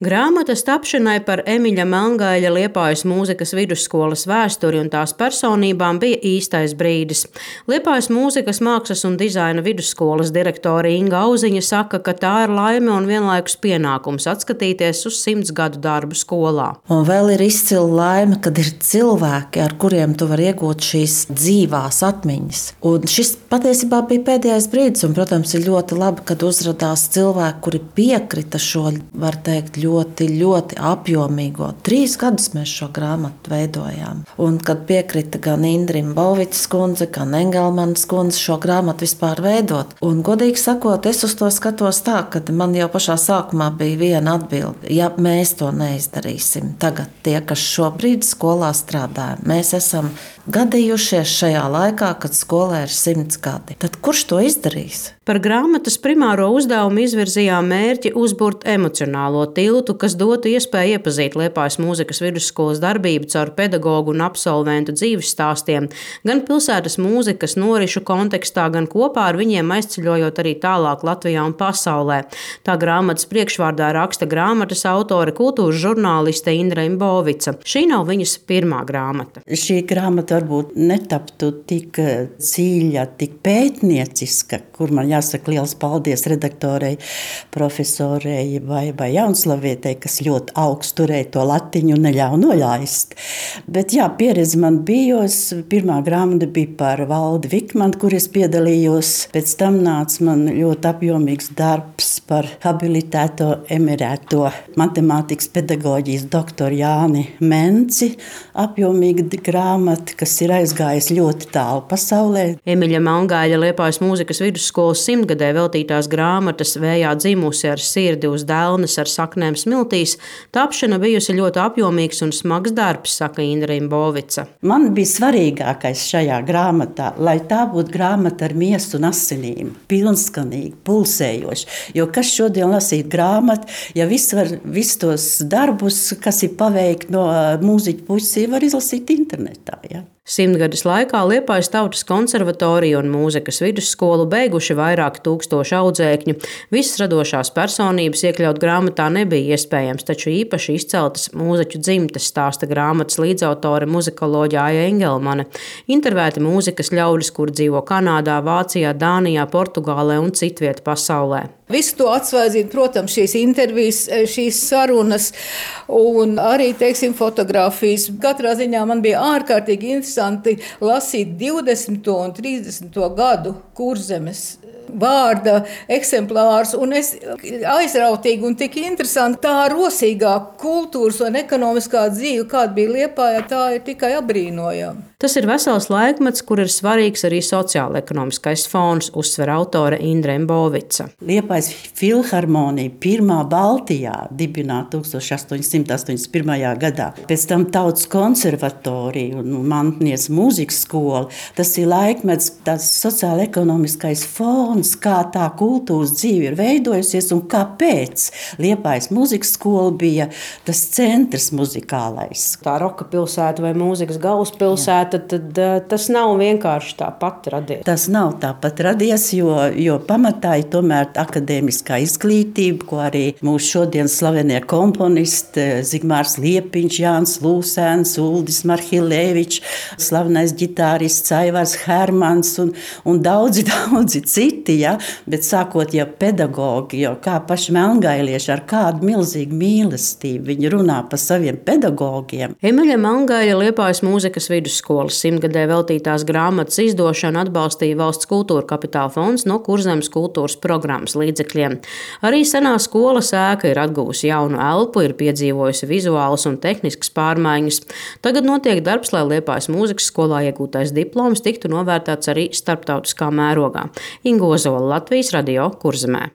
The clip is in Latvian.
Grāmatas tapšanai par Emiļa Melngaļa Liepājas mūzikas vidusskolas vēsturi un tās personībām bija īstais brīdis. Liepājas mūzikas mākslas un dizaina vidusskolas direktore Inga Auziņa saka, ka tā ir laime un vienlaikus pienākums atskatīties uz 100 gadu darbu skolā. Un vēl ir izcila laime, kad ir cilvēki, ar kuriem tu vari iegūt šīs dzīvās atmiņas. Un šis patiesībā bija pēdējais brīdis, un, protams, ir ļoti labi, kad uzradās cilvēki, kuri piekrita šo, var teikt, ļoti apjomīgo. 3 gadus mēs šo grāmatu veidojām. Un kad piekrita gan Indrim Bovicas kundze, gan Engelmanas kundze šo grāmatu vispār veidot. Un, godīgi sakot, es uz to skatos tā, ka man jau pašā sākumā bija viena atbilde. Ja mēs to neizdarīsim, tagad tie, kas šobrīd skolā strādā, mēs esam gadījušies šajā laikā, kad skolē ir 100 gadi. Tad kurš to izdarīs? Par grāmatas primāro uzdevumu izvirzījām mērķi uzburt emocionālo tiltu, kas dotu iespēju iepazīt Liepājas mūzikas vidusskolas darbību caur pedagogu un absolventu dzīves stāstiem, gan pilsētas mūzikas norišu kontekstā, gan kopā ar viņiem aizceļojot arī tālāk Latvijā un pasaulē. Tā grāmatas priekšvārdā raksta grāmatas autore, kultūras žurnāliste Indra Imbovica. Šī nav viņas pirmā grāmata. Šī grāmata varbūt netaptu tik dziļa, tik pētnieciska, kur man jāsaka liels paldies redaktorei, profesorei vai Jaunslavietei, kas ļoti augstu turēja to latiņu un neļauj noļaist. Bet jā, pieredze man bijos. Pirmā grāmata bija par Valdi Vikmanu, kur es piedalījos. Pēc tam nāca man ļoti apjomīgs darbs par habilitēto emerēto matemātikas pedagoģijas doktoru Jāni Menci. Apjomīga grāmata, kas ir aizgājis ļoti tālu pasaulē. Emiļa Melngaļa Liepājas mūzikas vidusskolas 100-gadē veltītās grāmatas Vējā dzimusi ar sirdi uz Delnes ar saknēm smiltīs tapšana bijusi ļoti apjomīgs un smags darbs, saka Indra Imbovica. Man bija svarīgākais šajā grāmatā, lai tā būtu grāmata ar miesu un asinīm, pilnskanīgi, pulsējoši. Jo kas šodien lasīt grāmatu, ja visus tos darbus, kas ir paveikti no mūziķu puses, var izlasīt internetā. Ja? 100-gades laikā Liepājas Tautas konservatoriju un mūzikas vidusskolu beiguši vairāki tūkstoši audzēkņu. Visas radošās personības iekļaut grāmatā nebija iespējams, taču īpaši izceltas mūziķu dzimtes, stāsta grāmatas līdzautore muzikoloģe Aija Engelmane. Intervēti mūzikas ļaudis, kur dzīvo Kanādā, Vācijā, Dānijā, Portugālē un citviet pasaulē. Visu to atsvaidzina, protams, šīs intervijas, šīs sarunas un arī, teiksim, fotogrāfijas. Katrā ziņā man bija ārkārtīgi interesanti lasīt 20. un 30. gadu Kurzemes vārda eksemplārus, un es aizrautīgi un tik interesanti tā rosīgā kultūras un ekonomiskā dzīve, kāda bija Liepājā, tā ir tikai apbrīnojama. Tas ir vesels laikmets, kur ir svarīgs arī sociāla-ekonomiskais fons, uzsver autore Indra Imbovica. Liepājas filharmonija pirmā Baltijā dibināta 1881. gadā. Pēc tam Tautas konservatorija un Mantniec mūzikas skola. Tas ir laikmets, tas sociāla-ekonomiskais fons, kā tā kultūras dzīve ir veidojusies un kāpēc Liepājas mūzikas skola bija tas centrs muzikālais. Tā roka pilsēta vai mūzikas galvaspilsēta, tad tas nav vienkārši tāpat radies. Tas nav tāpat radies, jo pamatā ir tomēr akadēmiskā izglītība, ko arī mūsu šodien slavenie komponisti Zigmārs Liepiņš, Jānis Lūsēns, Uldis Marhilēvičs, slavenais ģitārists Aivars Hermans un daudzi citi, ja? Bet sākot jau pedagogi, jau kā paši melngailieši ar kādu milzīgu mīlestību viņi runā par saviem pedagogiem. Emiļa Melngaļa Liepājas mūzikas vidusskolas 100-gadē veltītās grāmatas izdošanu atbalstīja Valsts kultūra kapitāla fonds no Kurzemes kultūras programmas līdzekļiem. Arī senā skolas ēka ir atguvusi jaunu elpu, ir piedzīvojusi vizuālas un tehniskas pārmaiņas. Tagad notiek darbs, lai Liepājas mūzikas skolā iegūtais diploms tiktu novērtēts arī starptautiskā mērogā. Inga Ozola, Latvijas radio, Kurzemē.